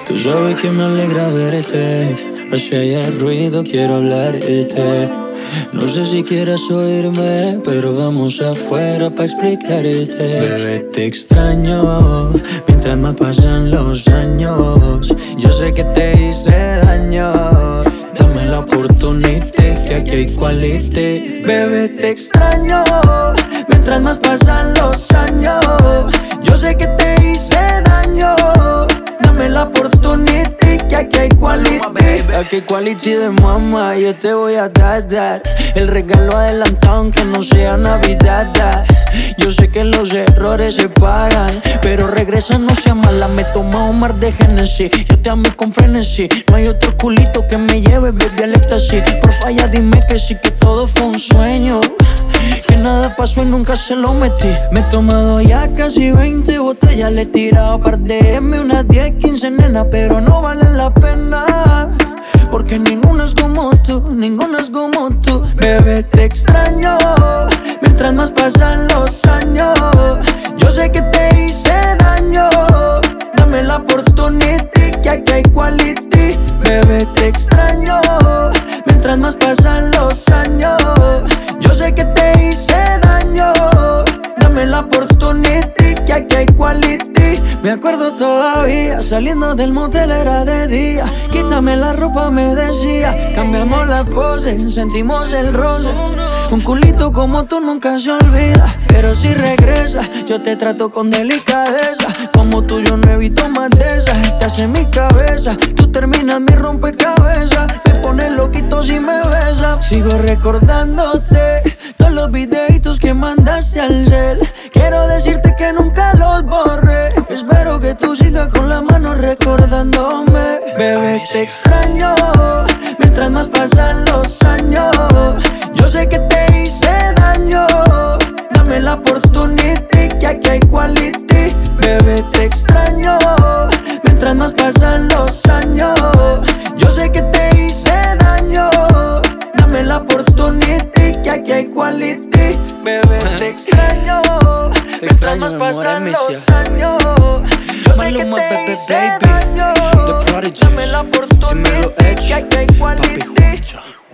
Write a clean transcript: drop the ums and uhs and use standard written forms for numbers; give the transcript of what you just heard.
Tú sabes que me alegra verte. Hacia allá ruido, quiero hablarte. No sé si quieras oírme, pero vamos afuera pa' explicarte. Bebé, te extraño mientras más pasan los años. Yo sé que te hice daño. Dame la oportunidad, que aquí hay quality. Bebé, te extraño mientras más pasan los años. Yo sé que te hice daño. Dame la oportunidad, que aquí hay quality. Aquí hay quality de mamá, yo te voy a dar el regalo adelantado aunque no sea Navidad. Yo sé que los errores se pagan, pero regresa, no sea mala. Me toma un mar de Genesis, yo te amo con frenesí. No hay otro culito que me lleve, baby, al éxtasis. Porfa, ya dime que sí, que todo fue un sueño, que nada pasó y nunca se lo metí. Me he tomado ya casi 20 botellas, le he tirado par de M, unas 10, 15 nenas, pero no valen la pena, porque ninguna es como tú, ninguna es como tú. Bebé, te extraño mientras más pasan los años. Yo sé que te hice daño. Dame la oportunidad, que aquí hay quality. Bebé, te extraño mientras más pasan los años. Yo sé que te hice daño. Dame la oportunidad, que aquí hay quality. Me acuerdo todavía, saliendo del motel era de día. Quítame la ropa, me decía. Cambiamos la pose, sentimos el roce. Un culito como tú nunca se olvida, pero si regresa, yo te trato con delicadeza. Como tú yo no evito más de esas. Estás en mi cabeza, tú terminas mi rompecabezas. Me pones loquito si me besas. Sigo recordándote todos los videitos que mandaste al cel. Quiero decirte que nunca los borré. Espero que tú sigas con la mano recordándome. Bebé, te extraño mientras más pasan los años. Yo sé que te hice daño. Dame la oportunidad, que aquí hay quality. Bebé, te extraño mientras más pasan los años. Yo sé que te hice daño. Dame la oportunidad, que aquí hay quality. Bebé, te extraño mientras más pasan los años. Yo sé que te hice daño. Dame la oportunidad, que aquí hay quality.